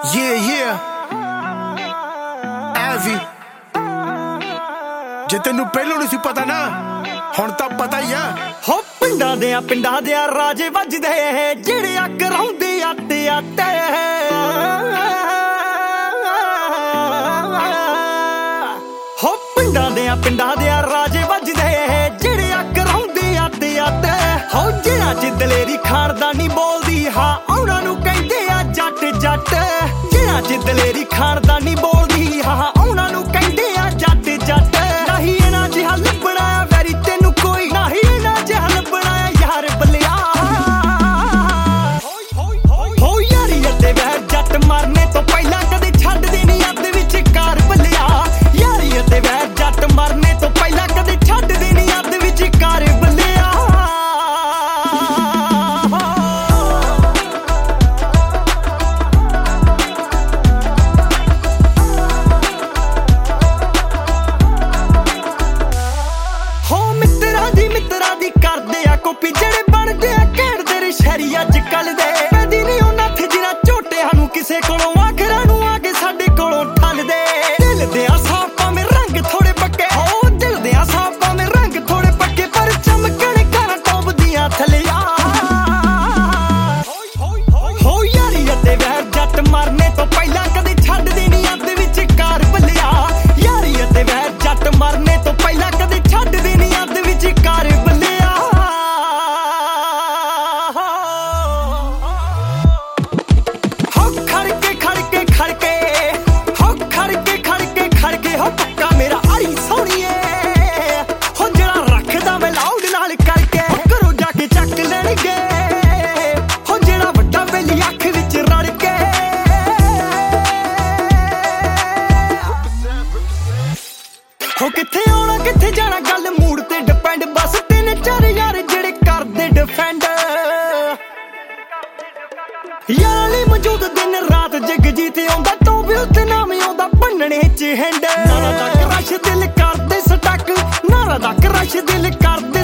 ਐਵੀ ਜੇ ਤੈਨੂੰ ਪਹਿਲਾਂ ਨਹੀਂ ਸੀ ਪਤਾ ਨਾ ਹੁਣ ਤਾਂ ਪਤਾ ਹੀ ਆ। ਹੋ ਪਿੰਡਾਂ ਦੇ ਰਾਜੇ ਵੱਜਦੇ ਜਿਹੜੇ ਅੱਗ ਰੌਂਦੇ ਆਟੇ ਆਟੇ। ਹੋ ਪਿੰਡਾਂ ਦੇ ਰਾਜੇ ਵੱਜਦੇ ਜਿਹੜੇ ਅੱਗ ਰੌਂਦੇ ਆਟੇ ਆਟੇ। ਹੋ ਜਿਹੜਾ ਚ ਦਲੇਰੀ ਖਾਨਦਾਨੀ ਬੋਲਦੀ ਹਾਂ ਉਹਨਾਂ ਨੂੰ ਕਹਿੰਦੇ ਆ ਜੱਟ ਜੱਟ। ਜਿਹੜਾ ਚ ਦਲੇਰੀ ਖਾਨਦਾਨੀ ਬੋਲਦੀ ਹਾਂ ਉਹਨਾਂ ਨੂੰ ਕਹਿੰਦੇ ਆ ਜੱਟ ਜੱਟ। ਨਹੀਂ ਇਹਨਾਂ ਜਿਹਾ ਲੱਭਣਾ ਵੈਰੀ ਤੈਨੂੰ ਕੋਈ, ਨਹੀਂ ਇਹਨਾਂ ਜਿਹਾ ਲੱਭਣਾ ਯਾਰ ਬੱਲਿਆ। ਹੋ ਯਾਰੀ ਅਤੇ ਵੈਰ ਜੱਟ ਮਰਨੇ ਤੋਂ ਪਹਿਲਾਂ ਕਦੇ ਛੱਡਦੇ ਨਹੀਂ ਅੱਧ ਵਿੱਚ ਕਾਰ ਬੱਲਿਆ। ਯਾਰੀ ਅਤੇ ਵੈਰ ਜੱਟ ਮਰਨੇ ਤੋਂ ਪਹਿਲਾਂ ਕਦੇ ਛੱਡਦੇ ਨਹੀਂ ਅੱਧ ਵਿੱਚ ਕਾਰ ਬੱਲਿਆ। ਮਿੱਤਰਾਂ ਦੀ ਕਰਦੇ ਆ ਕੋਪੀ ਜਿਹੜੇ ਬਣਦੇ ਆ ਕਹਿਣ ਤੇਰੇ ਸ਼ਹਿਰੀ ਅੱਜ ਕੱਲ ਦੇ। ਪੈਦੀ ਨਹੀਂ ਉਹਨਾਂ ਤੇ ਜਿਨ੍ਹਾਂ ਝੋਟਿਆਂ ਨੂੰ ਕਿਸੇ ਕੋਲੋਂ ਆਖਰਾਂ ਨੂੰ ਆ ਕੇ ਸਾਡੇ ਕੋਲੋਂ ਠੱਲਦੇ। ਦਿਲ ਦੇ ਆ ਸਾਫ ਭਾਵੇਂ ਰੰਗ ਥੋੜੇ ਪੱਕੇ, ਹੋ ਦਿਲ ਦੇ ਆ ਸਾਫ ਭਾਵੇਂ ਰੰਗ ਥੋੜੇ ਪੱਕੇ, ਪਰ ਚਮਕਣ ਕਾਰਾਂ ਟੋਬਦੀਆਂ ਥੱਲਿਆ। ਹੋ ਯਾਰੀ ਅਤੇ ਵੈਰ ਜੱਟ ਮਰਨੇ ਤੋਂ ਪਹਿਲਾਂ ਕਦੇ ਛੱਡਦੇ ਨਹੀਂ ਅੱਧ ਵਿੱਚ ਕਾਰ ਬੱਲਿਆ। ਯਾਰੀ ਅਤੇ ਵੈਰ ਜੱਟ ਮਰਨੇ ਤੋਂ ਪਹਿਲਾਂ ਕਦੇ ਛੱਡਦੇ ਨਹੀਂ ਅੱਧ ਵਿੱਚ ਕਾਰ ਬੱਲਿਆ। ਹੋ ਖੜਕੇ ਹੋ ਪੱਕਾ ਮੇਰਾ ਆਈ ਸੋਹਣੀਏ। ਹੋ ਜਿਹੜਾ ਰੱਖਦਾ ਮੈਂ ਲਾਊਡ ਨਾਲ ਕਰਕੇ ਘਰੋਂ ਜਾ ਕੇ ਚੱਕ ਲੈਣਗੇ। ਹੋ ਜਿਹੜਾ ਵੱਡਾ ਬੇਲੀ ਅੱਖ ਵਿੱਚ ਰੜ ਕੇ। ਹੋ ਕਿੱਥੇ ਆਉਣਾ ਕਿੱਥੇ ਜਾਣਾ ਗੱਲ ਮੂਡ ਤੇ ਡਿਪੈਂਡ, ਬਸ 3-4 ਯਾਰ ਜਿਹੜੇ ਕਰਦੇ ਡਿਫੈਂਡ। ਯਾਰਾਂ ਲਈ ਮੌਜੂਦ ਦਿਨ ਰਾਤ ਜਗਜੀਤ ਆਉਂਦਾ ਟੋਬੇ ਉੱਤੇ ਨਾਮ ਆਉਂਦਾ ਭੰਨਣੇ ਚ ਹੈਂਡ। ਨਾਰਾ ਦਾ ਕਰਸ਼ ਦਿਲ ਕਰਦੇ ਸਟਕ, ਨਾਰਾ ਦਾ ਕਰਸ਼ ਦਿਲ ਕਰਦੇ